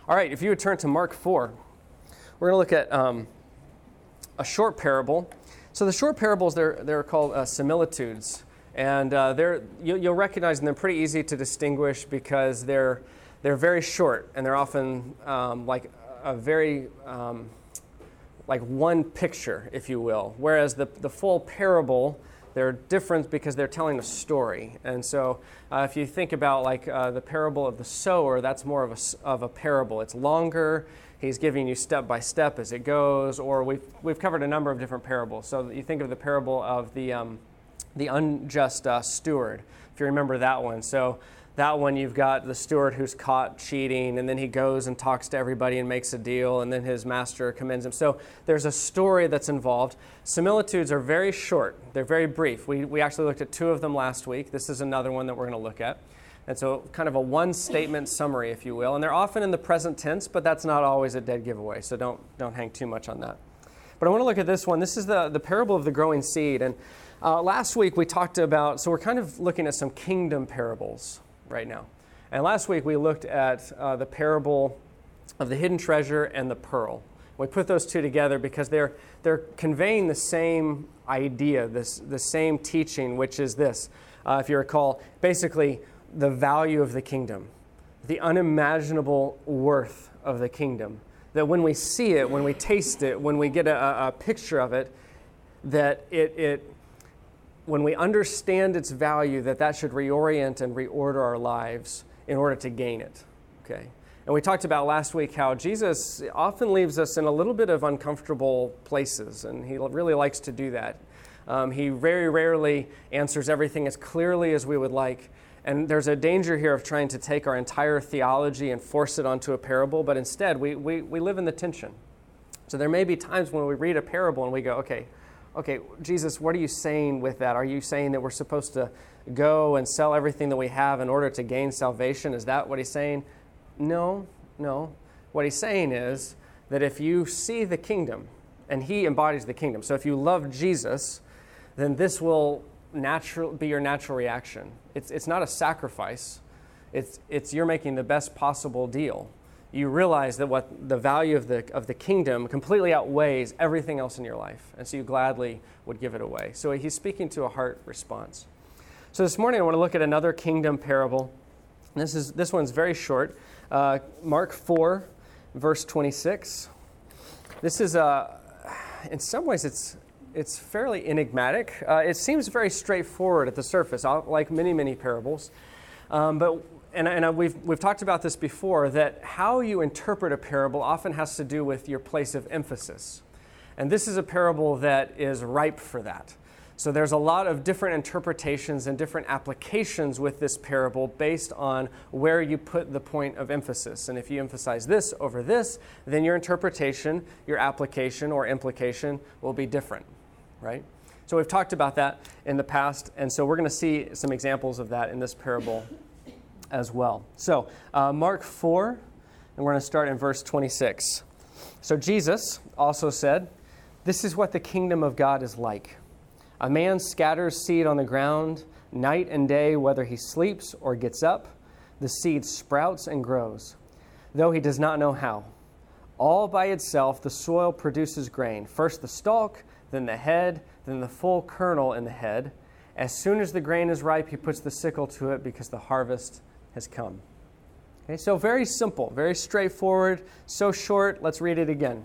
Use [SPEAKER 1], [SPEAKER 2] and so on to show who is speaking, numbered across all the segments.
[SPEAKER 1] All right, if you would turn to Mark 4, we're going to look at a short parable. So the short parables, they're called similitudes. And you'll recognize them. They're pretty easy to distinguish because they're very short, and they're often like a very like one picture, if you will. Whereas the full parable, they're different because they're telling a story. And so if you think about like the parable of the sower, that's more of a parable. It's longer. He's giving you step by step as it goes. Or we've covered a number of different parables. So you think of the parable of the unjust steward, if you remember that one. So that one, you've got the steward who's caught cheating, and then he goes and talks to everybody and makes a deal, and then his master commends him. So there's a story that's involved. Similitudes are very short. They're very brief. We actually looked at two of them last week. This is another one that we're going to look at. And so kind of a one-statement summary, if you will. And they're often in the present tense, but that's not always a dead giveaway, so don't hang too much on that. But I want to look at this one. This is the parable of the growing seed. And last week we talked about, so we're kind of looking at some kingdom parables right now. And last week we looked at the parable of the hidden treasure and the pearl. We put those two together because they're conveying the same idea, the same teaching, which is this. If you recall, basically the value of the kingdom, the unimaginable worth of the kingdom. That when we see it, when we taste it, when we get a picture of it, that when we understand its value, that should reorient and reorder our lives in order to gain it. Okay. And we talked about last week how Jesus often leaves us in a little bit of uncomfortable places, and he really likes to do that. He very rarely answers everything as clearly as we would like. And there's a danger here of trying to take our entire theology and force it onto a parable, but instead we live in the tension. So there may be times when we read a parable and we go, okay, Jesus, what are you saying with that? Are you saying that we're supposed to go and sell everything that we have in order to gain salvation? Is that what he's saying? No. What he's saying is that if you see the kingdom, and he embodies the kingdom, so if you love Jesus, then this will be your natural reaction. It's not a sacrifice. It's you're making the best possible deal. You realize that what the value of the kingdom completely outweighs everything else in your life, and so you gladly would give it away. So he's speaking to a heart response. So this morning I want to look at another kingdom parable. This one's very short. Mark 4, verse 26. This is in some ways it's fairly enigmatic. It seems very straightforward at the surface, like many parables. But we've talked about this before, that how you interpret a parable often has to do with your place of emphasis. And this is a parable that is ripe for that. So there's a lot of different interpretations and different applications with this parable based on where you put the point of emphasis. And if you emphasize this over this, then your interpretation, your application or implication will be different, right? So we've talked about that in the past, and so we're going to see some examples of that in this parable as well. So Mark 4, and we're going to start in verse 26. So Jesus also said, "This is what the kingdom of God is like. A man scatters seed on the ground, night and day, whether he sleeps or gets up, the seed sprouts and grows, though he does not know how. All by itself the soil produces grain, first the stalk, then the head, then the full kernel in the head. As soon as the grain is ripe, he puts the sickle to it because the harvest has come." Okay, so very simple, very straightforward, so short. Let's read it again.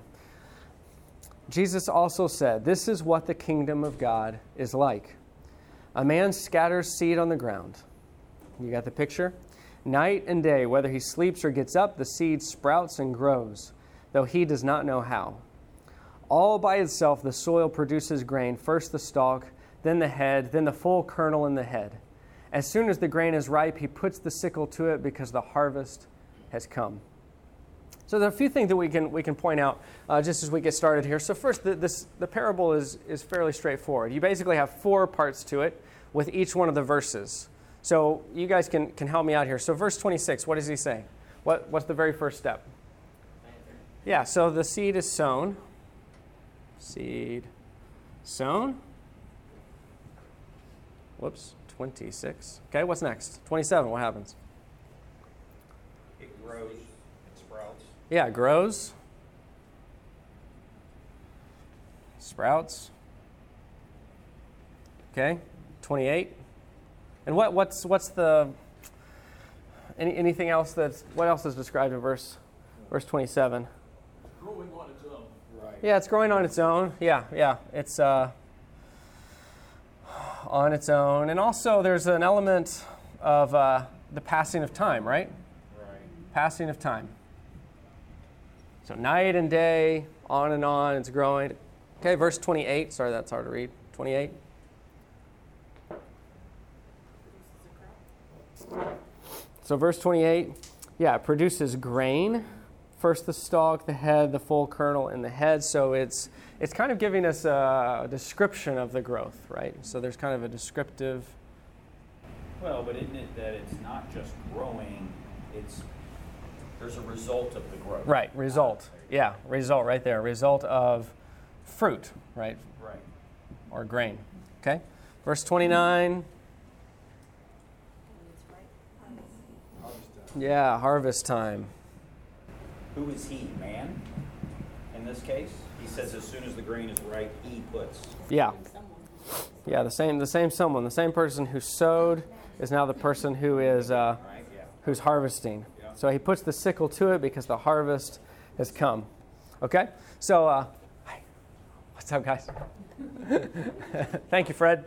[SPEAKER 1] Jesus also said, "This is what the kingdom of God is like. A man scatters seed on the ground." You got the picture? "Night and day, whether he sleeps or gets up, the seed sprouts and grows, though he does not know how. All by itself the soil produces grain, first the stalk, then the head, then the full kernel in the head. As soon as the grain is ripe, he puts the sickle to it because the harvest has come." So there are a few things that we can point out just as we get started here. So first, the parable is fairly straightforward. You basically have 4 parts to it with each one of the verses. So you guys can help me out here. So verse 26, what does he say? What's the very first step? Yeah, so the seed is sown. Seed sown. Whoops, 26. Okay, what's next? 27, what happens?
[SPEAKER 2] It grows, it Sprouts.
[SPEAKER 1] Yeah, grows. Sprouts. Okay, 28. And what's the anything else what else is described in verse 27?
[SPEAKER 3] Growing on its own.
[SPEAKER 2] Right.
[SPEAKER 1] Yeah, it's growing on its own. Yeah. It's on its own. And also there's an element of the passing of time, right?
[SPEAKER 2] Right.
[SPEAKER 1] Passing of time. So night and day, on and on, it's growing. Okay, verse 28. Sorry, that's hard to read. 28. So verse 28, it produces grain. First the stalk, the head, the full kernel, and the head. So it's kind of giving us a description of the growth, right? So there's kind of a descriptive.
[SPEAKER 2] Well, but isn't it that it's not just growing, there's a result of the growth.
[SPEAKER 1] Right, result. Yeah, result right there. Result of fruit, right?
[SPEAKER 2] Right.
[SPEAKER 1] Or grain. Okay? Verse 29. Yeah, harvest time.
[SPEAKER 2] Who is he, man? In this case, he says as soon as the grain is ripe, he puts.
[SPEAKER 1] Yeah. Yeah, the same someone, the same person who sowed is now the person who is who's harvesting.
[SPEAKER 2] Yeah.
[SPEAKER 1] So he puts the sickle to it because the harvest has come. Okay? So hi. What's up, guys? Thank you, Fred.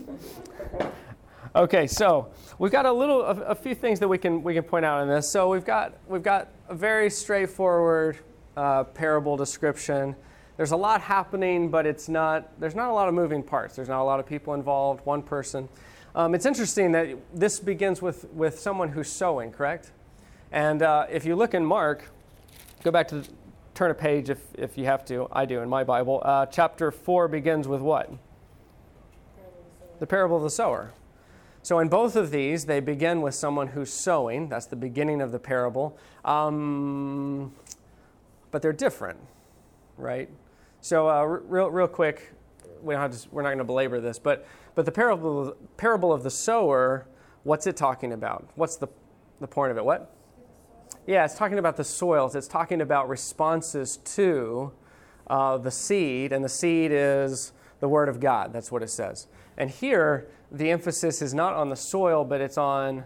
[SPEAKER 1] Okay, so we've got a few things that we can point out in this. So we've got a very straightforward parable description. There's a lot happening, but there's not a lot of moving parts. There's not a lot of people involved, one person. It's interesting that this begins with someone who's sowing, correct? And if you look in Mark, go back to turn a page if you have to. I do in my Bible. Chapter 4 begins with what? The parable of the sower. So in both of these, they begin with someone who's sowing. That's the beginning of the parable. But they're different, right? So real quick, we're not going to belabor this, but the parable of the sower, what's it talking about? What's the point of it? What? Yeah, it's talking about the soils. It's talking about responses to the seed, and the seed is the Word of God. That's what it says. And here, the emphasis is not on the soil, but it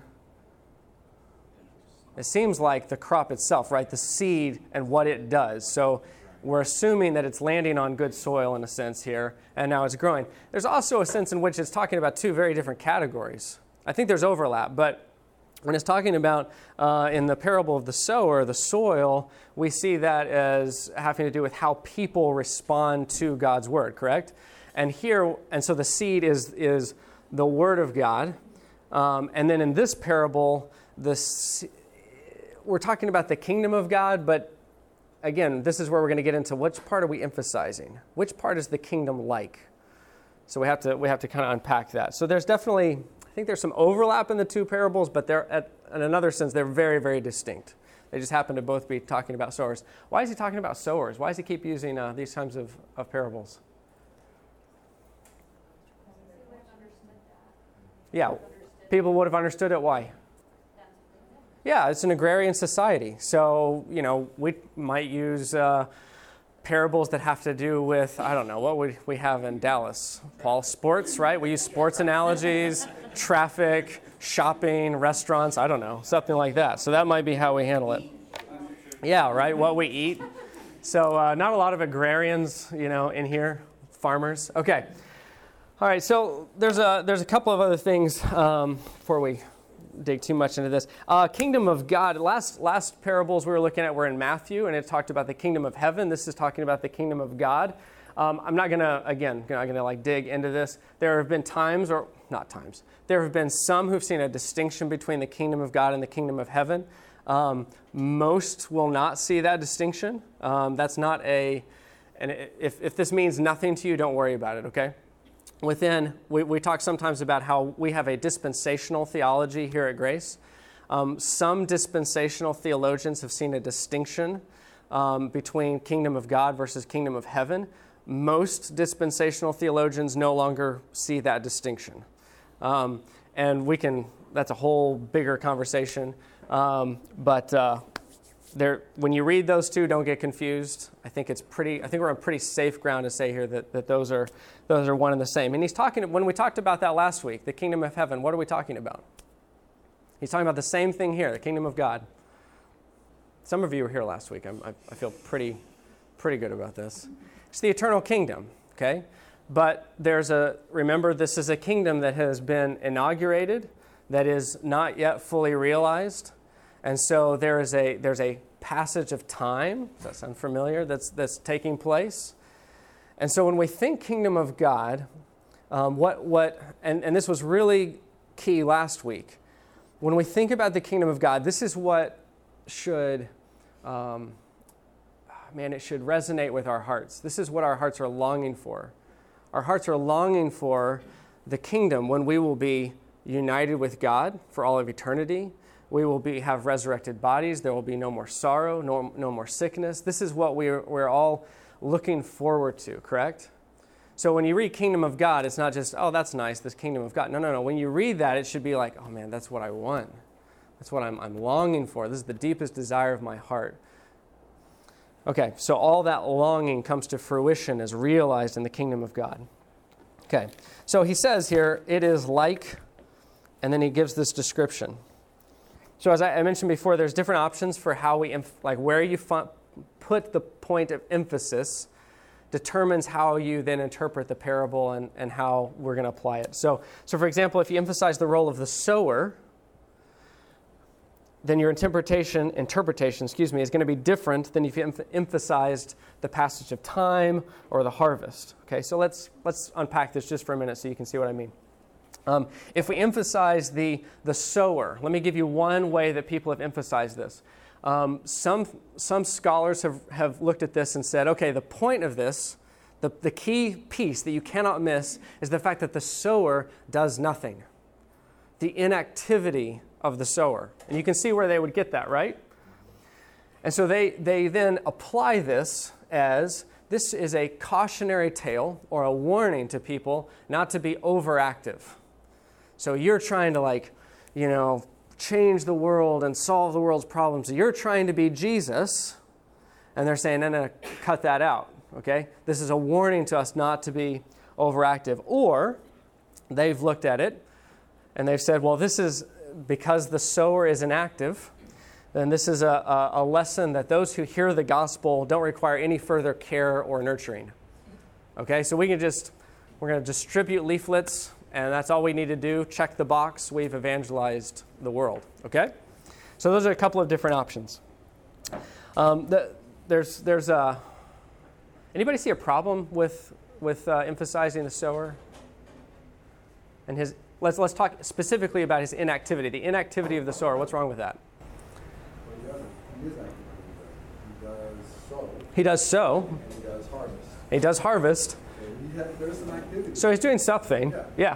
[SPEAKER 1] seems like the crop itself, right? The seed and what it does. So we're assuming that it's landing on good soil in a sense here, and now it's growing. There's also a sense in which it's talking about two very different categories. I think there's overlap, but when it's talking about in the parable of the sower, the soil, we see that as having to do with how people respond to God's word, correct? And so the seed is the Word of God. And then in this parable, we're talking about the kingdom of God, but again, this is where we're going to get into which part are we emphasizing? Which part is the kingdom like? So we have to kind of unpack that. So there's definitely, I think there's some overlap in the two parables, but in another sense, they're very, very distinct. They just happen to both be talking about sowers. Why is he talking about sowers? Why does he keep using these kinds of parables? Yeah, people would have understood it. Why? Yeah, it's an agrarian society. So, we might use parables that have to do with, I don't know, what would we have in Dallas? Paul, sports, right? We use sports analogies, traffic, shopping, restaurants, I don't know, something like that. So that might be how we handle it. Yeah, right, what we eat. So not a lot of agrarians, in here, farmers. Okay. All right, so there's a couple of other things before we dig too much into this. Kingdom of God. Last parables we were looking at were in Matthew, and it talked about the kingdom of heaven. This is talking about the kingdom of God. I'm not gonna dig into this. There have been there have been some who've seen a distinction between the kingdom of God and the kingdom of heaven. Most will not see that distinction. That's not and if this means nothing to you, don't worry about it. Okay. We talk sometimes about how we have a dispensational theology here at Grace. Some dispensational theologians have seen a distinction between kingdom of God versus kingdom of heaven. Most dispensational theologians no longer see that distinction. And that's a whole bigger conversation. But when you read those two, don't get confused. I think we're on pretty safe ground to say here that those are one and the same. And he's talking, when we talked about that last week, the kingdom of heaven, what are we talking about? He's talking about the same thing here, the kingdom of God. Some of you were here last week. I feel pretty good about this. It's the eternal kingdom, okay? But remember, this is a kingdom that has been inaugurated, that is not yet fully realized. And so there's a passage of time, does that sound familiar, that's taking place? And so when we think kingdom of God, and this was really key last week, when we think about the kingdom of God, this is what should, it should resonate with our hearts. This is what our hearts are longing for. Our hearts are longing for the kingdom when we will be united with God for all of eternity. We will have resurrected bodies. There will be no more sorrow, no more sickness. This is what we're all looking forward to, correct? So when you read kingdom of God, it's not just, oh, that's nice, this kingdom of God. No. When you read that, it should be like, oh man, that's what I want. That's what I'm longing for. This is the deepest desire of my heart. Okay, so all that longing comes to fruition as realized in the kingdom of God. Okay, so he says here, it is like, and then he gives this description. So as I mentioned before, there's different options for how where you put the point of emphasis determines how you then interpret the parable and how we're going to apply it. So for example, if you emphasize the role of the sower, then your interpretation, is going to be different than if you emphasized the passage of time or the harvest. Okay, so let's unpack this just for a minute so you can see what I mean. If we emphasize the sower, let me give you one way that people have emphasized this. Some scholars have looked at this and said, okay, the point of this, the key piece that you cannot miss is the fact that the sower does nothing. The inactivity of the sower. And you can see where they would get that, right? And so they then apply this as this is a cautionary tale or a warning to people not to be overactive. So you're trying to change the world and solve the world's problems. So you're trying to be Jesus, and they're saying, no, cut that out, okay? This is a warning to us not to be overactive. Or they've looked at it, and they've said, well, this is because the sower is inactive, then this is a lesson that those who hear the gospel don't require any further care or nurturing. Okay, so we're going to distribute leaflets, and that's all we need to do. Check the box. We've evangelized the world. Okay? So those are a couple of different options. There's anybody see a problem with emphasizing the sower and his? Let's talk specifically about his inactivity. The inactivity of the sower. What's wrong with that? He does sow.
[SPEAKER 4] And he does harvest.
[SPEAKER 1] He does harvest.
[SPEAKER 4] There's some activity.
[SPEAKER 1] So he's doing something. Yeah.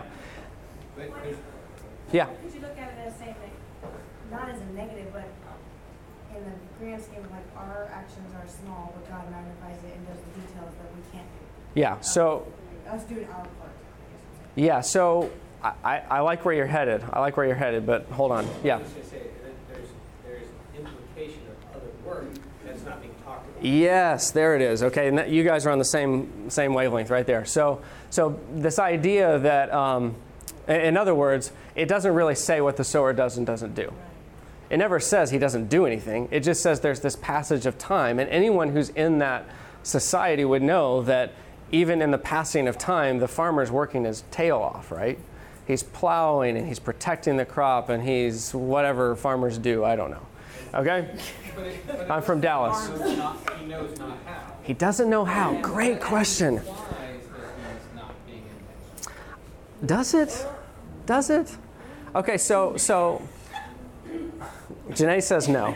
[SPEAKER 1] Yeah.
[SPEAKER 5] Could you look at it as saying that, not as a negative, but in the grand scheme of our actions are small, but God magnifies it and does the details that we can't do.
[SPEAKER 1] Yeah. So.
[SPEAKER 5] Us doing our part.
[SPEAKER 1] Yeah. So I like where you're headed. But hold on. Yeah.
[SPEAKER 6] I was going to say there's implication of other work that's not being talked about.
[SPEAKER 1] Yes, there it is. Okay, and you guys are on the same wavelength right there. So this idea that, in other words, it doesn't really say what the sower does and doesn't do. It never says he doesn't do anything. It just says there's this passage of time, and anyone who's in that society would know that even in the passing of time, the farmer's working his tail off, right? He's plowing and he's protecting the crop and he's whatever farmers do. I don't know. Okay? I'm from Dallas.
[SPEAKER 6] He knows not how.
[SPEAKER 1] He doesn't know how. Great question. Does it? Does it? Okay, so Janae says no.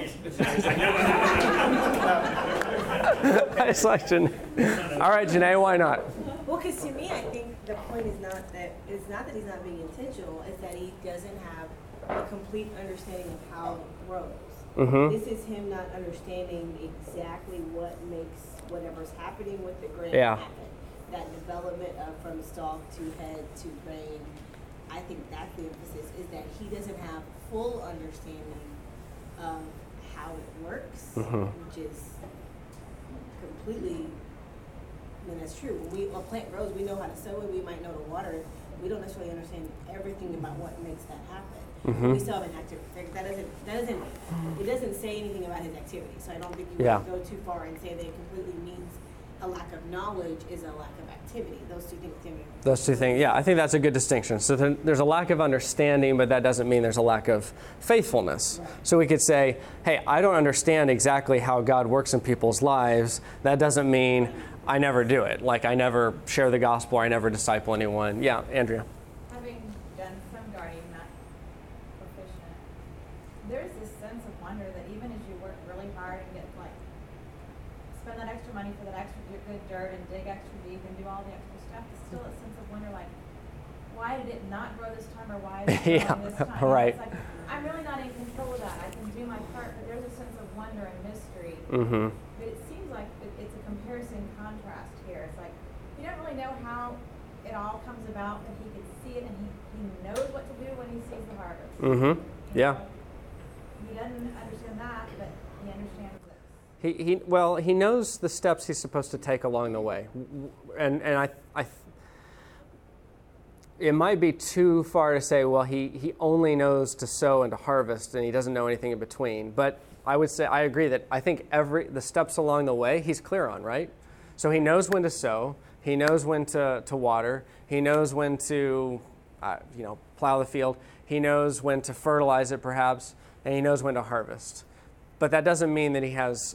[SPEAKER 1] I just like Janae. All right, Janae, why not?
[SPEAKER 7] Well, because to me, I think the point is not that he's not being intentional. It's that he doesn't have a complete understanding of how it grows.
[SPEAKER 1] Mm-hmm.
[SPEAKER 7] This is him not understanding exactly what makes whatever's happening with the grain happen. That development of from stalk to head to grain. I think that's the emphasis, is that he doesn't have full understanding of how it works,
[SPEAKER 1] Mm-hmm.
[SPEAKER 7] which is completely, I mean, that's true. When a plant grows, we know how to sow it, we might know to water it. We don't necessarily understand everything about what makes that happen.
[SPEAKER 1] Mm-hmm.
[SPEAKER 7] We still have an activity. It doesn't say anything about his activity. So I don't think you
[SPEAKER 1] Yeah.
[SPEAKER 7] want to go too far and say that it completely means a lack of knowledge is a lack of activity. Those two things can be.
[SPEAKER 1] Those two things, yeah, I think that's a good distinction. So there's a lack of understanding, but that doesn't mean there's a lack of faithfulness.
[SPEAKER 7] Right.
[SPEAKER 1] So we could say, hey, I don't understand exactly how God works in people's lives. That doesn't mean I never do it. Like I never share the gospel, I never disciple anyone. Yeah, Andrea.
[SPEAKER 8] Having done some gardening, not proficient, there's this sense of wonder that even as you work really hard and get spend that extra money for that extra good dirt and dig extra deep and do all the extra stuff, there's still a sense of wonder like, why did it not grow this time or why is it growing this time?
[SPEAKER 1] Right.
[SPEAKER 8] It's like, I'm really not in control of that. I can do my part, but there's a sense of wonder and mystery.
[SPEAKER 1] Mm-hmm.
[SPEAKER 8] But it seems like it's a comparison contrast here. It's like you don't really know how it all comes about, but he can see it and he knows what to do when he sees the harvest.
[SPEAKER 1] Mm-hmm.
[SPEAKER 8] You
[SPEAKER 1] Yeah.
[SPEAKER 8] know? He doesn't understand that, but he understands this.
[SPEAKER 1] He knows the steps he's supposed to take along the way, and it might be too far to say, well, he only knows to sow and to harvest, and he doesn't know anything in between. But I would say I agree that I think the steps along the way he's clear on, right? So he knows when to sow, he knows when to water, he knows when to plow the field, he knows when to fertilize it perhaps, and he knows when to harvest. But that doesn't mean that he has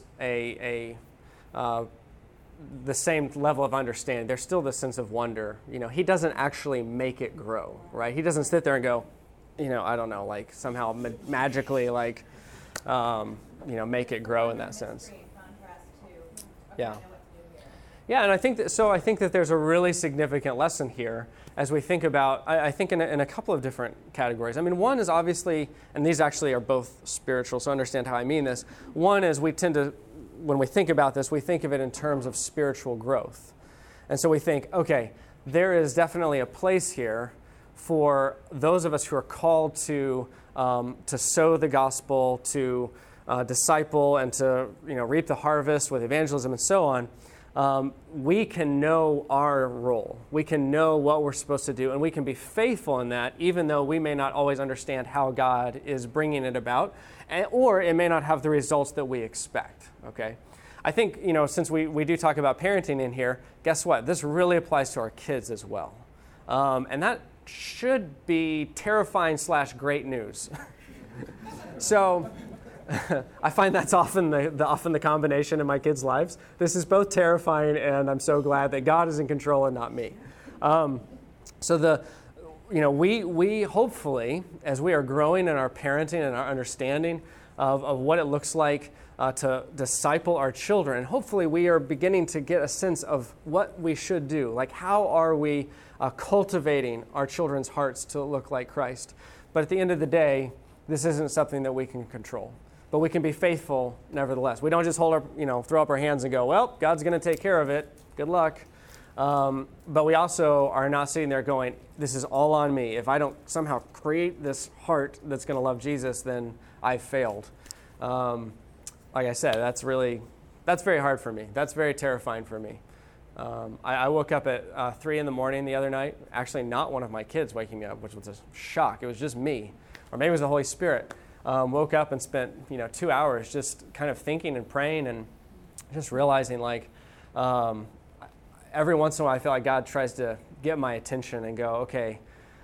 [SPEAKER 1] the same level of understanding. There's still this sense of wonder. He doesn't actually make it grow, right? He doesn't sit there and go, I don't know, like somehow magically, like, make it grow in that sense. Yeah. Yeah, and I think that there's a really significant lesson here as we think about, I think in a couple of different categories. I mean, one is obviously, and these actually are both spiritual, so understand how I mean this. One is we tend to, when we think about this, we think of it in terms of spiritual growth. And so we think, okay, there is definitely a place here for those of us who are called to sow the gospel, to disciple, and to reap the harvest with evangelism and so on. We can know our role. We can know what we're supposed to do, and we can be faithful in that, even though we may not always understand how God is bringing it about, or it may not have the results that we expect, okay? I think, since we do talk about parenting in here, guess what? This really applies to our kids as well. And that should be terrifying / great news. So I find that's often the combination in my kids' lives. This is both terrifying, and I'm so glad that God is in control and not me. We hopefully, as we are growing in our parenting and our understanding of what it looks like to disciple our children, hopefully we are beginning to get a sense of what we should do. Like, how are we cultivating our children's hearts to look like Christ? But at the end of the day, this isn't something that we can control. But we can be faithful nevertheless. We don't just throw up our hands and go, well, God's going to take care of it. Good luck. But we also are not sitting there going, this is all on me. If I don't somehow create this heart that's going to love Jesus, then I've failed. Like I said, that's very hard for me. That's very terrifying for me. I woke up at 3 a.m. the other night. Actually, not one of my kids waking me up, which was a shock. It was just me. Or maybe it was the Holy Spirit. Woke up and spent 2 hours just kind of thinking and praying and just realizing every once in a while I feel like God tries to get my attention and go, okay,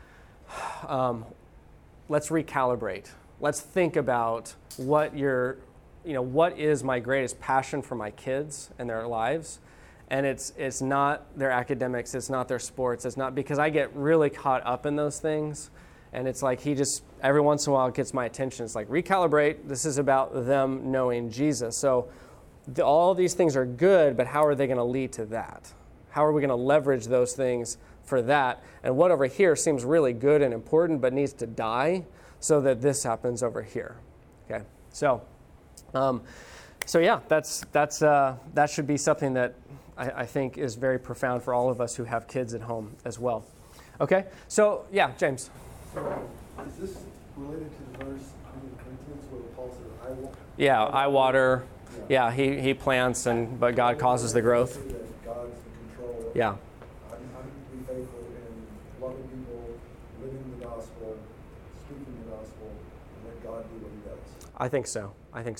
[SPEAKER 1] let's recalibrate. Let's think about what is my greatest passion for my kids and their lives. And it's not their academics, it's not their sports, it's not, because I get really caught up in those things. And it's like he just, every once in a while, gets my attention. It's like, recalibrate. This is about them knowing Jesus. So all these things are good, but how are they going to lead to that? How are we going to leverage those things for that? And what over here seems really good and important, but needs to die so that this happens over here. Okay, so yeah, that should be something that I think is very profound for all of us who have kids at home as well. Okay, so yeah, James.
[SPEAKER 4] So is this related to the verse in Corinthians where Paul says, I won't?
[SPEAKER 1] Yeah, I water. Yeah, he plants, but God causes the growth.
[SPEAKER 4] That God's in control.
[SPEAKER 1] Yeah.
[SPEAKER 4] I'm to be faithful in loving people, living the gospel, speaking the gospel, and let God do what he does.
[SPEAKER 1] I think so.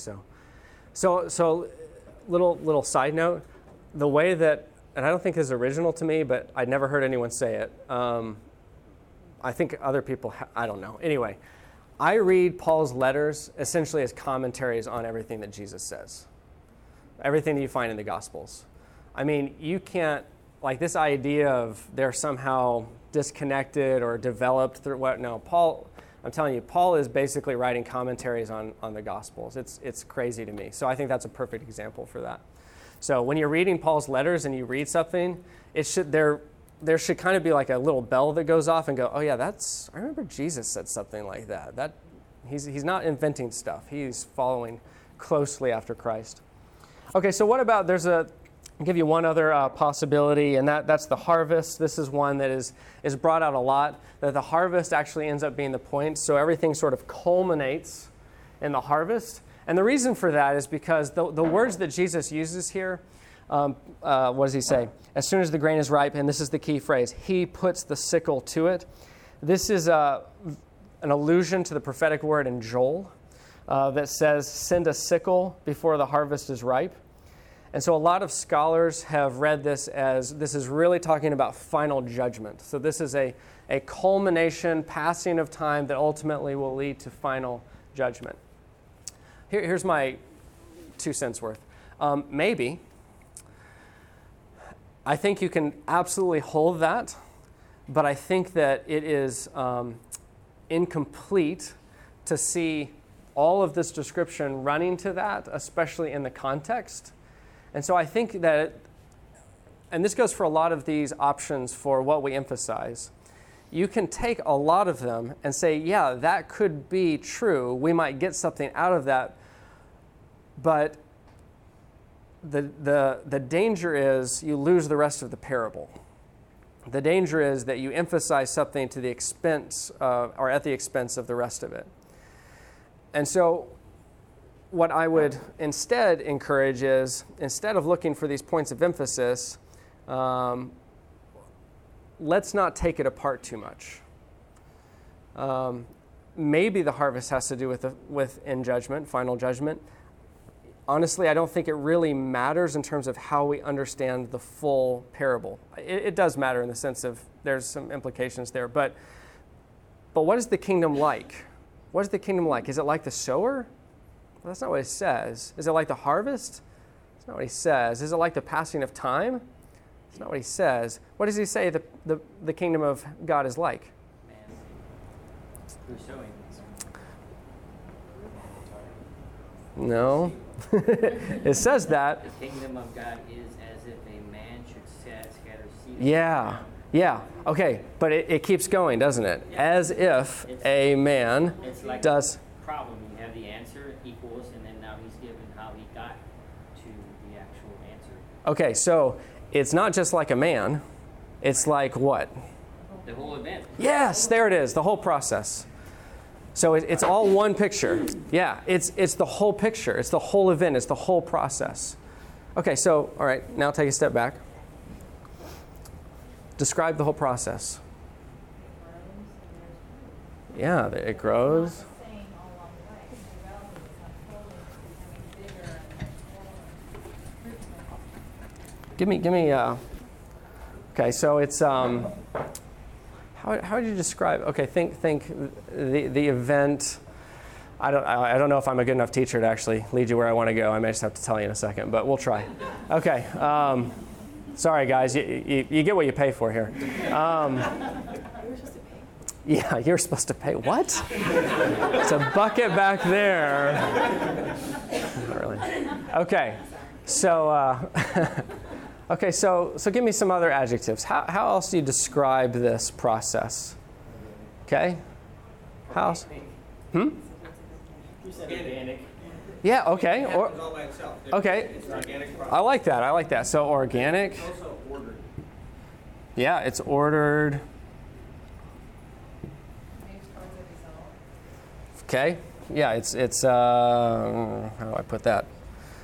[SPEAKER 1] So little side note, the way that, and I don't think this is original to me, but I'd never heard anyone say it. I think other people, I don't know. Anyway, I read Paul's letters essentially as commentaries on everything that Jesus says. Everything that you find in the Gospels. I mean, you can't, like this idea of they're somehow disconnected or developed through what, no, Paul, I'm telling you, Paul is basically writing commentaries on the Gospels. It's crazy to me. So I think that's a perfect example for that. So when you're reading Paul's letters and you read something, there should kind of be like a little bell that goes off and go, oh yeah, I remember Jesus said something like that. That he's not inventing stuff. He's following closely after Christ. Okay, so what about, I'll give you one other possibility, and that's the harvest. This is one that is brought out a lot, that the harvest actually ends up being the point. So everything sort of culminates in the harvest. And the reason for that is because the words that Jesus uses here, what does he say? As soon as the grain is ripe, and this is the key phrase, he puts the sickle to it. This is an allusion to the prophetic word in Joel that says, send a sickle before the harvest is ripe. And so a lot of scholars have read this as this is really talking about final judgment. So this is a culmination, passing of time that ultimately will lead to final judgment. Here's my 2 cents worth. Maybe. I think you can absolutely hold that, but I think that it is incomplete to see all of this description running to that, especially in the context. And so I think that, and this goes for a lot of these options for what we emphasize, you can take a lot of them and say, yeah, that could be true. We might get something out of that. But the danger is you lose the rest of the parable. The danger is that you emphasize something to the expense or at the expense of the rest of it. And so what I would instead encourage is, instead of looking for these points of emphasis, let's not take it apart too much. Maybe the harvest has to do with in judgment, final judgment. Honestly, I don't think it really matters in terms of how we understand the full parable. It does matter in the sense of there's some implications there. But what is the kingdom like? What is the kingdom like? Is it like the sower? Well, that's not what it says. Is it like the harvest? That's not what he says. Is it like the passing of time? That's not what he says. What does he say the kingdom of God is like?
[SPEAKER 6] Man, who's sowing?
[SPEAKER 1] No. It says that.
[SPEAKER 6] The kingdom of God is as if a man should scatter seed.
[SPEAKER 1] Yeah. Okay, but it keeps going, doesn't it?
[SPEAKER 6] Yeah.
[SPEAKER 1] As if a man
[SPEAKER 6] It's like
[SPEAKER 1] does.
[SPEAKER 6] a problem. You have the answer equals, and then now he's given how he got to the actual answer.
[SPEAKER 1] Okay, so it's not just like a man. It's like what?
[SPEAKER 6] The whole event.
[SPEAKER 1] Yes, there it is, the whole process. So it's all one picture. Yeah, it's the whole picture. It's the whole event. It's the whole process. Okay, so, all right, now take a step back. Describe the whole process. Yeah, it grows. Give me. Okay, so it's how would you describe? Okay, think the event. I don't know if I'm a good enough teacher to actually lead you where I want to go. I may just have to tell you in a second, but we'll try. Okay. Sorry, guys. You get what you pay for here. Yeah, you're supposed to pay. What? It's a bucket back there. Not really. Okay. So. Okay, so give me some other adjectives. How else do you describe this process? Okay? How else?
[SPEAKER 6] You said organic.
[SPEAKER 1] Yeah, okay.
[SPEAKER 6] It happens all by itself.
[SPEAKER 1] Okay.
[SPEAKER 6] It's an organic process.
[SPEAKER 1] I like that. So organic.
[SPEAKER 6] It's also ordered.
[SPEAKER 1] Yeah, it's ordered. Okay. Yeah, it's how do I put that?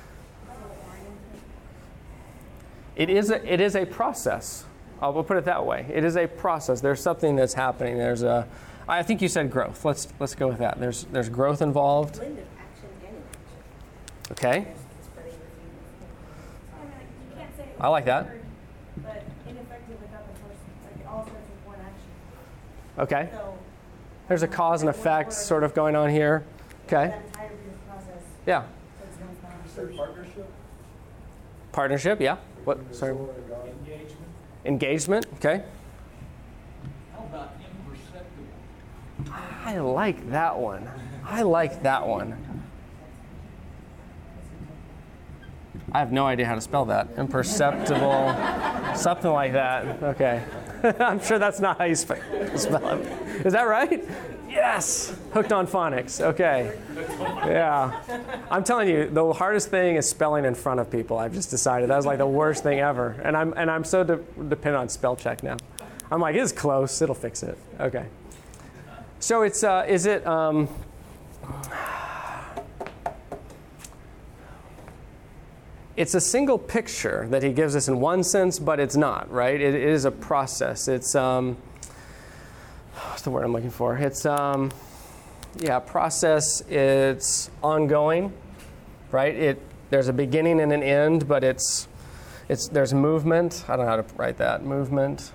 [SPEAKER 1] It is a process. We'll put it that way. It is a process. There's something that's happening. I think you said growth. Let's go with that. There's growth involved.
[SPEAKER 7] Blend of action and inaction.
[SPEAKER 1] Okay.
[SPEAKER 7] There's spreading the
[SPEAKER 5] I mean, like, you can't say.
[SPEAKER 1] I like that.
[SPEAKER 5] word, But ineffective without the first, like, it all starts with one action.
[SPEAKER 1] Okay.
[SPEAKER 5] So.
[SPEAKER 1] There's a cause and effect sort of going on here. Okay.
[SPEAKER 5] That entire business process
[SPEAKER 1] Yeah.
[SPEAKER 5] takes one
[SPEAKER 4] You
[SPEAKER 5] step.
[SPEAKER 4] say partnership?
[SPEAKER 1] Partnership. Yeah. What?
[SPEAKER 4] Between the
[SPEAKER 1] Sorry.
[SPEAKER 4] sower and God.
[SPEAKER 3] Engagement.
[SPEAKER 1] Engagement. Okay.
[SPEAKER 3] How about imperceptible?
[SPEAKER 1] I like that one. I like that one. I have no idea how to spell that. Imperceptible, something like that. Okay. I'm sure that's not how you spell it. Is that right? Yes. Hooked on phonics. Okay. Yeah. I'm telling you, the hardest thing is spelling in front of people. I've just decided that was like the worst thing ever. And I'm so dependent on spell check now. I'm like, it's close. It'll fix it. Okay. So it's it's a single picture that he gives us in one sense, but it's not, right? It is a process. It's what's the word I'm looking for? It's process. It's ongoing, right? There's a beginning and an end, but there's movement. I don't know how to write that. Movement.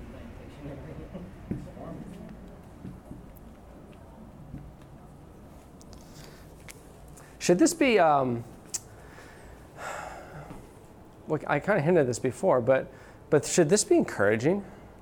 [SPEAKER 1] Should this be, I kind of hinted at this before, but should this be encouraging?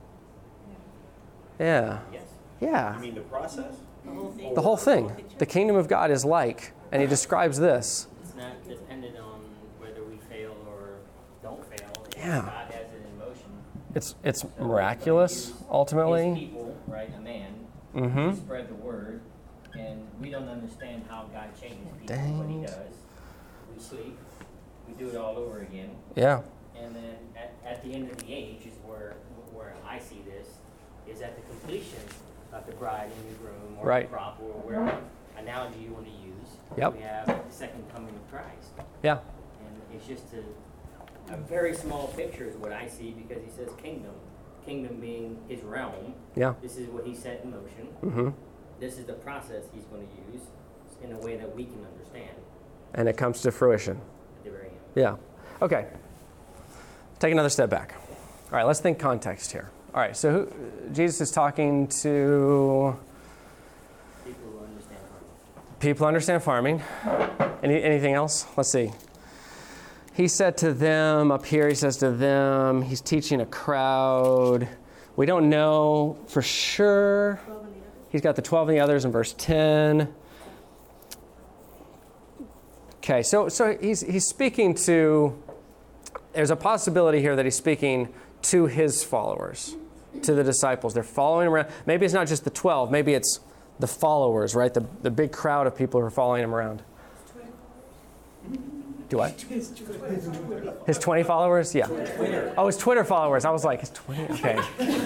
[SPEAKER 1] Yeah.
[SPEAKER 2] Yes.
[SPEAKER 1] Yeah.
[SPEAKER 2] You mean the process?
[SPEAKER 1] The whole thing. The kingdom of God is like, and he describes this.
[SPEAKER 9] It's not dependent on whether we fail or don't fail.
[SPEAKER 1] Yeah.
[SPEAKER 9] God has it in motion.
[SPEAKER 1] It's miraculous,
[SPEAKER 9] His
[SPEAKER 1] ultimately.
[SPEAKER 9] people, right, a man,
[SPEAKER 1] Mm-hmm.
[SPEAKER 9] spread the word, and we don't understand how God changes people, but
[SPEAKER 1] Dang
[SPEAKER 9] he
[SPEAKER 1] it.
[SPEAKER 9] does. We sleep, we do it all over again,
[SPEAKER 1] Yeah.
[SPEAKER 9] and then at the end of the age is where I see this, is at the completion of the bride and the groom, or
[SPEAKER 1] Right.
[SPEAKER 9] the crop, or whatever analogy you want to use.
[SPEAKER 1] Yep.
[SPEAKER 9] We have the second coming of Christ.
[SPEAKER 1] Yeah.
[SPEAKER 9] And it's just a very small picture is what I see, because he says kingdom being his realm.
[SPEAKER 1] Yeah.
[SPEAKER 9] This is what he set in motion.
[SPEAKER 1] Mm-hmm.
[SPEAKER 9] This is the process he's going to use in a way that we can understand
[SPEAKER 1] And it comes to fruition.
[SPEAKER 9] at the very end.
[SPEAKER 1] Yeah. Okay. Take another step back. All right, let's think context here. All right, so Jesus is talking to
[SPEAKER 9] People who understand farming.
[SPEAKER 1] people who understand farming. Anything else? Let's see. He said to them, up here, he says to them, he's teaching a crowd. We don't know for sure. He's got the 12 and the others in verse 10. Okay, so he's speaking to, there's a possibility here that he's speaking to his followers, to the disciples. They're following him around. Maybe it's not just the 12. Maybe it's the followers, right? The big crowd of people who are following him around. Do what? His 20 followers? Yeah. Oh, his Twitter followers. I was like, his 20? Okay.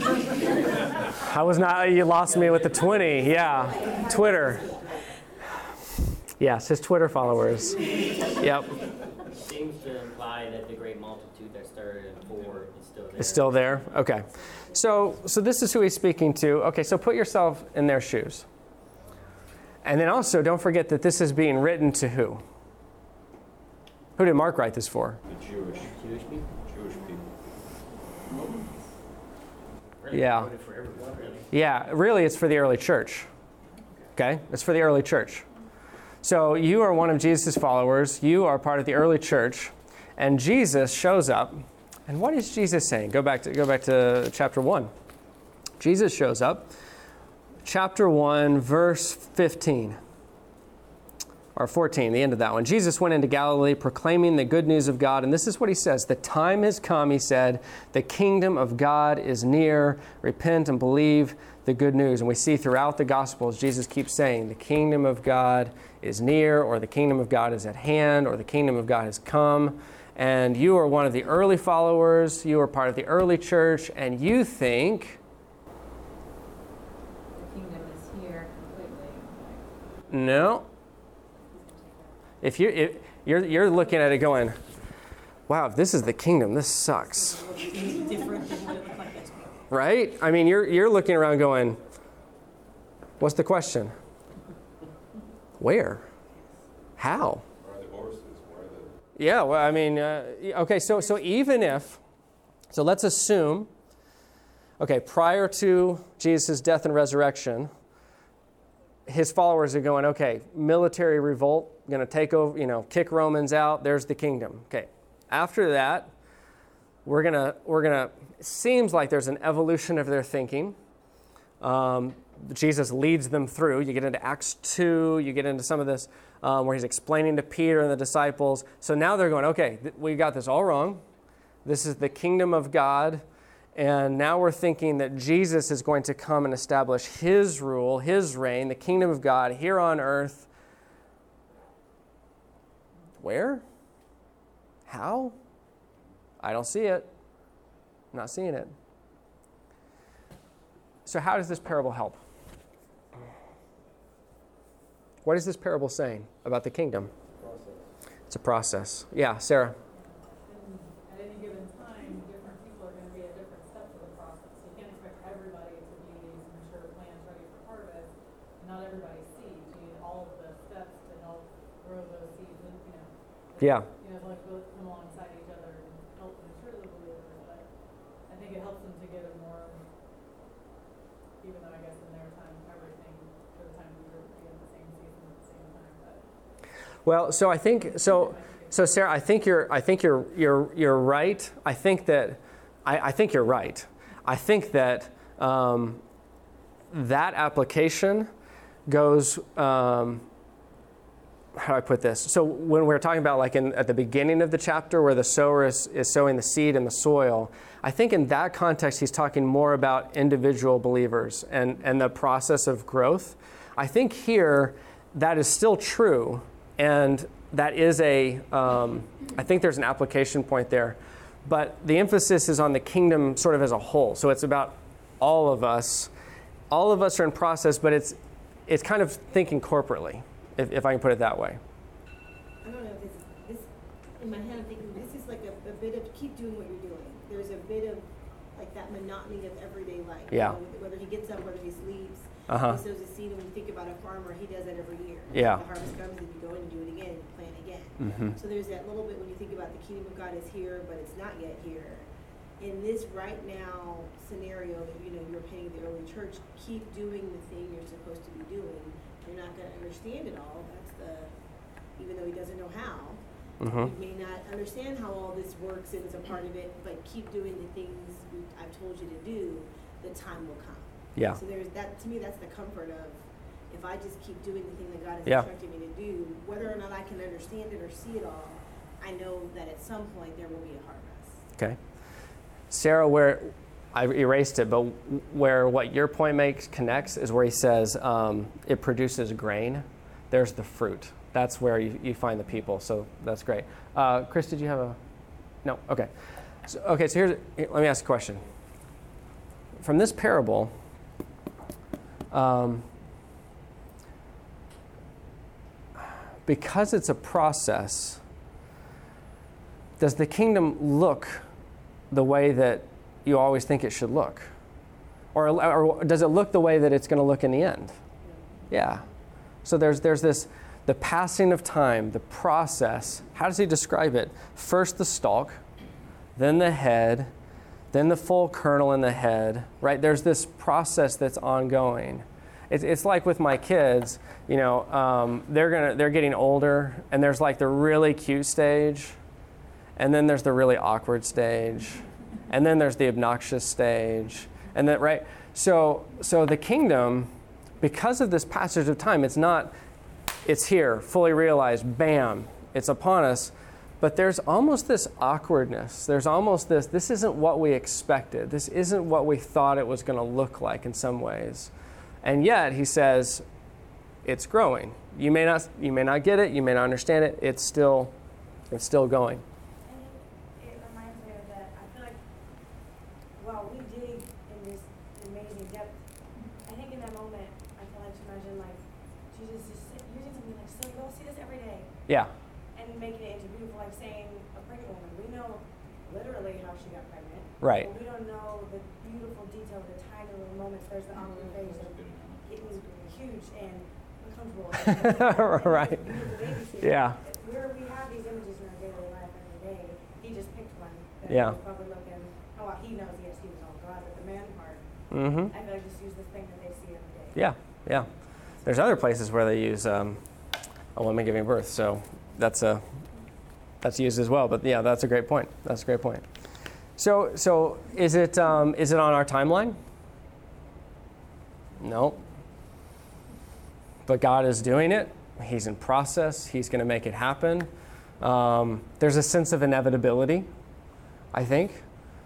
[SPEAKER 1] I was not, you lost me with the 20. Yeah. Twitter. Yes, his Twitter followers. Yep.
[SPEAKER 9] Seems to imply that the great multitude that started at 4 is still there.
[SPEAKER 1] It's still there? Okay. So this is who he's speaking to. Okay, so put yourself in their shoes. And then also, don't forget that this is being written to who? Who did Mark write this for?
[SPEAKER 2] The Jewish people. Jewish people.
[SPEAKER 9] Really,
[SPEAKER 1] Yeah.
[SPEAKER 9] voted for everyone, really.
[SPEAKER 1] Yeah, really it's for the early church. Okay? It's for the early church. So you are one of Jesus' followers. You are part of the early church. And Jesus shows up. And what is Jesus saying? Go back to chapter 1. Jesus shows up. Chapter 1, verse 15. Or 14, the end of that one. Jesus went into Galilee proclaiming the good news of God. And this is what he says. The time has come, he said. The kingdom of God is near. Repent and believe the good news. And we see throughout the Gospels, Jesus keeps saying, the kingdom of God is near, or the kingdom of God is at hand, or the kingdom of God has come. And you are one of the early followers. You are part of the early church. And you think,
[SPEAKER 8] The kingdom is here completely.
[SPEAKER 1] no, If you're looking at it going, wow, if this is the kingdom, this sucks.
[SPEAKER 7] It's different than what it looked like yesterday.
[SPEAKER 1] Right? I mean, you're looking around going, what's the question? Where? How?
[SPEAKER 10] Where are the horses? Where are the...
[SPEAKER 1] Yeah, well, I mean, okay, so even if, so let's assume, okay, prior to Jesus' death and resurrection, his followers are going, okay, military revolt, going to take over, kick Romans out, there's the kingdom. Okay, after that, we're gonna, it seems like there's an evolution of their thinking. Jesus leads them through. You get into Acts 2, you get into some of this where he's explaining to Peter and the disciples. So now they're going, okay, we got this all wrong. This is the kingdom of God. And now we're thinking that Jesus is going to come and establish his rule, his reign, the kingdom of God here on earth. Where? How? I don't see it. I'm not seeing it. So how does this parable help? What is this parable saying about the kingdom? It's a process. Yeah, Sarah.
[SPEAKER 11] At any given time, different people are going to be at different steps of the process. You can't expect everybody to be these mature plants ready for harvest. Not everybody's seeds. You need all of the steps to help grow those seeds, and
[SPEAKER 1] Yeah.
[SPEAKER 11] like both come alongside each other and help mature the believer. But I think it helps them to get a more, even though I guess in their time, everything for the time we were in the same season at the same time. But
[SPEAKER 1] Well, so I think so Sarah, I think you're right. I think that I think you're right. I think that that application goes. How do I put this? So when we're talking about like at the beginning of the chapter where the sower is sowing the seed in the soil, I think in that context he's talking more about individual believers and the process of growth. I think here that is still true, and that is I think there's an application point there. But the emphasis is on the kingdom sort of as a whole. So it's about all of us. All of us are in process, but it's kind of thinking corporately, if I can put it that way.
[SPEAKER 7] I don't know if this in my head I'm thinking this is like a bit of keep doing what you're doing. There's a bit of like that monotony of everyday life.
[SPEAKER 1] Yeah.
[SPEAKER 7] Whether he gets up, whether he sleeps,
[SPEAKER 1] Uh-huh.
[SPEAKER 7] he sows a seed, and when you think about a farmer, he does that every year.
[SPEAKER 1] Yeah.
[SPEAKER 7] The harvest comes and you go in and do it again, you plant again.
[SPEAKER 1] Mm-hmm.
[SPEAKER 7] So there's that little bit when you think about the kingdom of God is here, but it's not yet here. In this right now scenario that you're painting the early church, keep doing the thing you're supposed to be doing. You're not going to understand it all. Even though he doesn't know how.
[SPEAKER 1] Mm-hmm.
[SPEAKER 7] You may not understand how all this works and is a part of it, but keep doing the things I've told you to do. The time will come.
[SPEAKER 1] Yeah.
[SPEAKER 7] So there's that. To me, that's the comfort of if I just keep doing the thing that God has
[SPEAKER 1] Yeah.
[SPEAKER 7] instructed me to do, whether or not I can understand it or see it all, I know that at some point there will be a harvest.
[SPEAKER 1] Okay. Sarah, where I erased it, but where what your point connects is where he says it produces grain. There's the fruit. That's where you find the people. So that's great. Chris, did you have a? No. Okay. So let me ask a question. From this parable, because it's a process, does the kingdom look the way that you always think it should look? Or does it look the way that it's going to look in the end? Yeah. So there's this, the passing of time, the process. How does he describe it? First the stalk, then the head, then the full kernel in the head, right? There's this process that's ongoing. It's like with my kids, they're getting older, and there's like the really cute stage, and then there's the really awkward stage, and then there's the obnoxious stage, and then right. So the kingdom, because of this passage of time, it's here, fully realized, bam, it's upon us. But there's almost this awkwardness. There's almost this isn't what we expected. This isn't what we thought it was going to look like in some ways. And yet, he says, it's growing. You may not get it, you may not understand it, it's still going.
[SPEAKER 5] And it reminds me of that. I feel like while we dig in this amazing depth, I think in that moment, I can imagine Jesus just using something like, so you all see this every day.
[SPEAKER 1] Yeah.
[SPEAKER 5] making it into beautiful, like saying a pregnant woman. We know literally how she got pregnant.
[SPEAKER 1] Right.
[SPEAKER 5] But we don't know the beautiful detail, the tiny little moments. There's the on her face. It was huge and uncomfortable.
[SPEAKER 1] Right. Yeah.
[SPEAKER 5] We have these images in our daily life every day. He just picked one. That
[SPEAKER 1] Yeah.
[SPEAKER 5] was probably looking, oh, well, he knows, yes, he was all God, but the man part,
[SPEAKER 1] Mm-hmm.
[SPEAKER 5] I feel like just use the thing that they see every day.
[SPEAKER 1] Yeah, yeah. There's other places where they use a woman giving birth, so that's used as well. But yeah, that's a great point. That's a great point. So is it on our timeline? No. But God is doing it. He's in process. He's going to make it happen. There's a sense of inevitability, I think.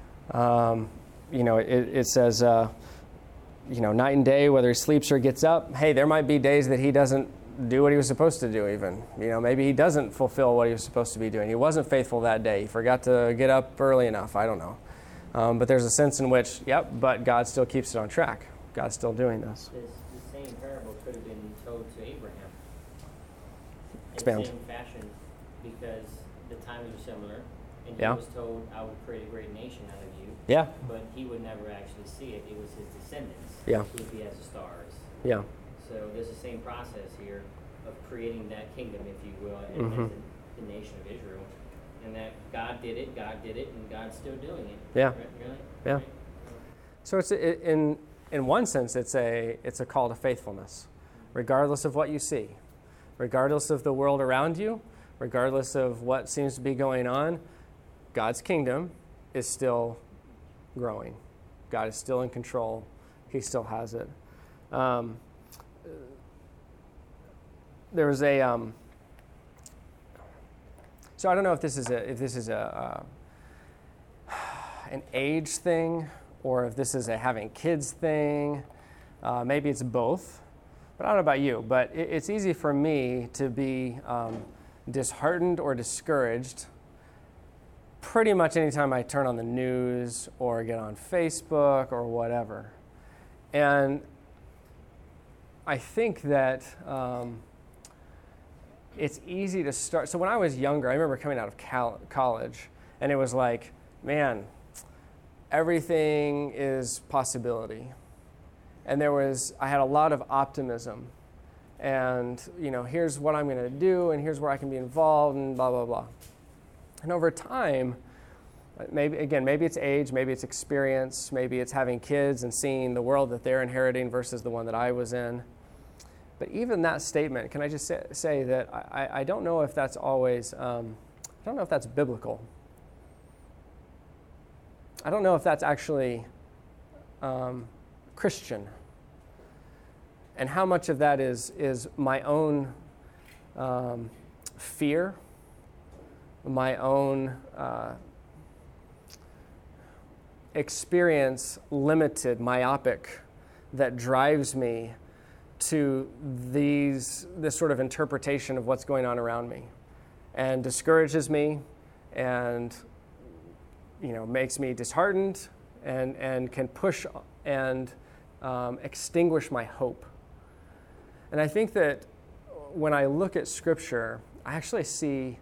[SPEAKER 1] It says, night and day, whether he sleeps or gets up. Hey, there might be days that he doesn't do what he was supposed to do even. Maybe he doesn't fulfill what he was supposed to be doing. He wasn't faithful that day. He forgot to get up early enough. I don't know. But there's a sense in which, but God still keeps it on track. God's still doing this.
[SPEAKER 9] The same parable could have been told to Abraham.
[SPEAKER 1] Expand.
[SPEAKER 9] In the same fashion, because the times are similar, and he
[SPEAKER 1] Yeah.
[SPEAKER 9] was told, I will create a great nation out of you.
[SPEAKER 1] Yeah.
[SPEAKER 9] But he would never actually see it. It was his descendants.
[SPEAKER 1] Yeah.
[SPEAKER 9] Who would be as the stars.
[SPEAKER 1] Yeah.
[SPEAKER 9] So there's the same process here of creating that kingdom, if you will, as
[SPEAKER 1] Mm-hmm.
[SPEAKER 9] the nation of Israel. And that God did it, and God's still doing it.
[SPEAKER 1] Yeah.
[SPEAKER 9] Right? Really?
[SPEAKER 1] Yeah.
[SPEAKER 9] Right?
[SPEAKER 1] So it's in one sense it's a call to faithfulness, regardless of what you see, regardless of the world around you, regardless of what seems to be going on. God's kingdom is still growing. God is still in control. He still has it. There was a. So I don't know if this is an age thing, or if this is a having kids thing. Maybe it's both. But I don't know about you. But it's easy for me to be disheartened or discouraged pretty much anytime I turn on the news or get on Facebook or whatever. And I think that it's easy to start. So when I was younger, I remember coming out of college, and it was like, man, everything is possibility. And I had a lot of optimism. And, here's what I'm going to do, and here's where I can be involved, and blah, blah, blah. And over time, maybe it's age, maybe it's experience, maybe it's having kids and seeing the world that they're inheriting versus the one that I was in. But even that statement, can I just say that I don't know if that's always, I don't know if that's biblical. I don't know if that's actually Christian. And how much of that is my own fear, my own experience, limited, myopic, that drives me to this sort of interpretation of what's going on around me, and discourages me, and makes me disheartened, and can push and extinguish my hope. And I think that when I look at Scripture, I actually see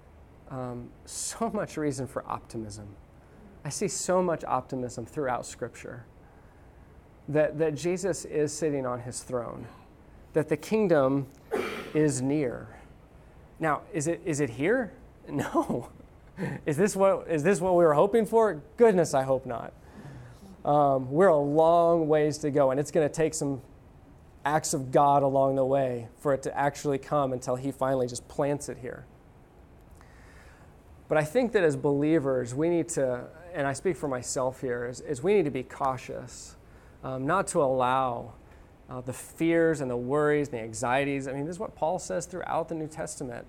[SPEAKER 1] so much reason for optimism. I see so much optimism throughout Scripture. That Jesus is sitting on his throne, that the kingdom is near. Now, is it here? No. Is this what we were hoping for? Goodness, I hope not. We're a long ways to go, and it's going to take some acts of God along the way for it to actually come until he finally just plants it here. But I think that as believers, we need to, and I speak for myself here, is we need to be cautious. Not to allow the fears and the worries and the anxieties. I mean, this is what Paul says throughout the New Testament.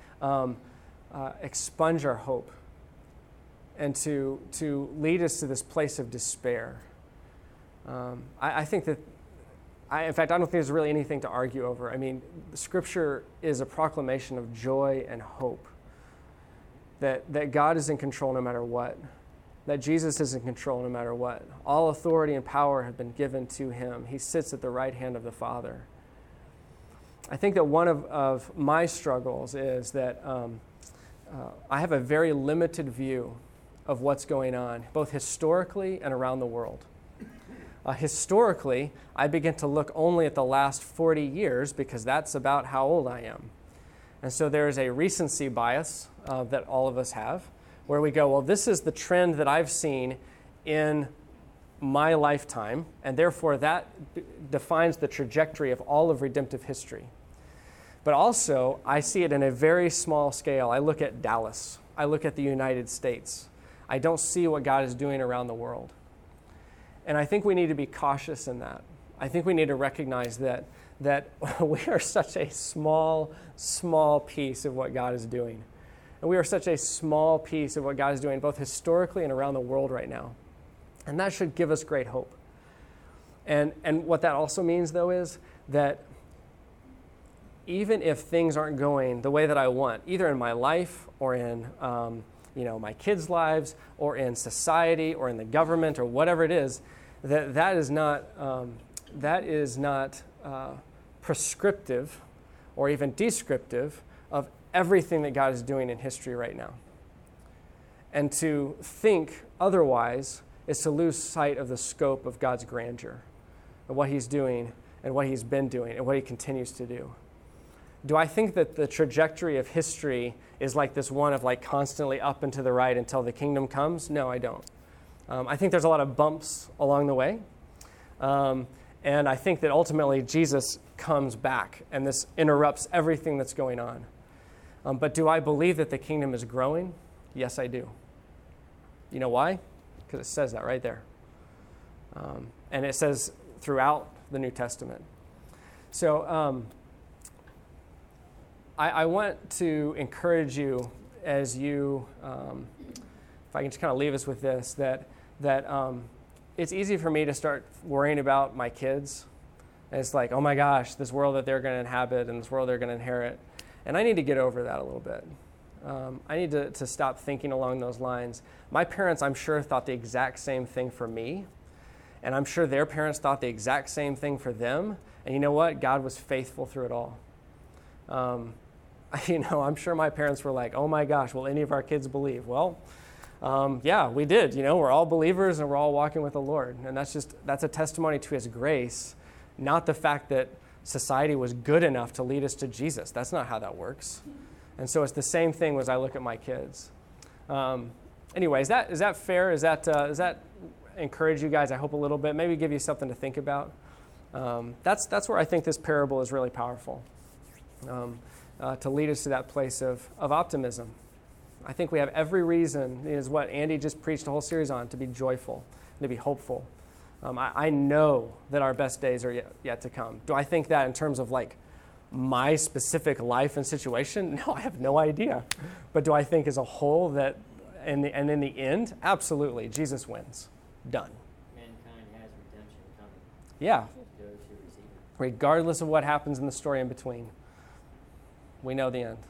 [SPEAKER 1] Expunge our hope and to lead us to this place of despair. I think that, in fact, I don't think there's really anything to argue over. I mean, the Scripture is a proclamation of joy and hope. That God is in control no matter what. That Jesus is in control no matter what. All authority and power have been given to him. He sits at the right hand of the Father. I think that one of my struggles is that I have a very limited view of what's going on, both historically and around the world. Historically, I begin to look only at the last 40 years because that's about how old I am. And so there is a recency bias that all of us have, where we go, well, this is the trend that I've seen in my lifetime, and therefore that defines the trajectory of all of redemptive history. But also, I see it in a very small scale. I look at Dallas. I look at the United States. I don't see what God is doing around the world. And I think we need to be cautious in that. I think we need to recognize that we are such a small piece of what God is doing. And we are such a small piece of what God is doing, both historically and around the world right now. And that should give us great hope. And what that also means, though, is that even if things aren't going the way that I want, either in my life or in my kids' lives or in society or in the government or whatever it is, that is not prescriptive or even descriptive of everything that God is doing in history right now. And to think otherwise is to lose sight of the scope of God's grandeur, of what he's doing and what he's been doing and what he continues to do. Do I think that the trajectory of history is like this one of like constantly up and to the right until the kingdom comes? No, I don't. I think there's a lot of bumps along the way. And I think that ultimately Jesus comes back and this interrupts everything that's going on. But do I believe that the kingdom is growing? Yes, I do. You know why? Because it says that right there. And it says throughout the New Testament. So I want to encourage you as you, if I can just kind of leave us with this, that it's easy for me to start worrying about my kids. And it's like, oh my gosh, this world that they're going to inhabit and this world they're going to inherit. And I need to get over that a little bit. I need to stop thinking along those lines. My parents, I'm sure, thought the exact same thing for me. And I'm sure their parents thought the exact same thing for them. And you know what? God was faithful through it all. I'm sure my parents were like, oh my gosh, will any of our kids believe? Well, yeah, we did. We're all believers and we're all walking with the Lord. And that's a testimony to his grace, not the fact that society was good enough to lead us to Jesus. That's not how that works. And so it's the same thing as I look at my kids. Anyway, is that fair? Does that encourage you guys, I hope, a little bit? Maybe give you something to think about. That's where I think this parable is really powerful, to lead us to that place of optimism. I think we have every reason, is what Andy just preached a whole series on, to be joyful, and to be hopeful. I know that our best days are yet to come. Do I think that in terms of like my specific life and situation? No, I have no idea. But do I think as a whole that in the end, absolutely, Jesus wins. Done.
[SPEAKER 9] Mankind has redemption coming.
[SPEAKER 1] Yeah.
[SPEAKER 9] Those who receive it.
[SPEAKER 1] Regardless of what happens in the story in between, we know the end.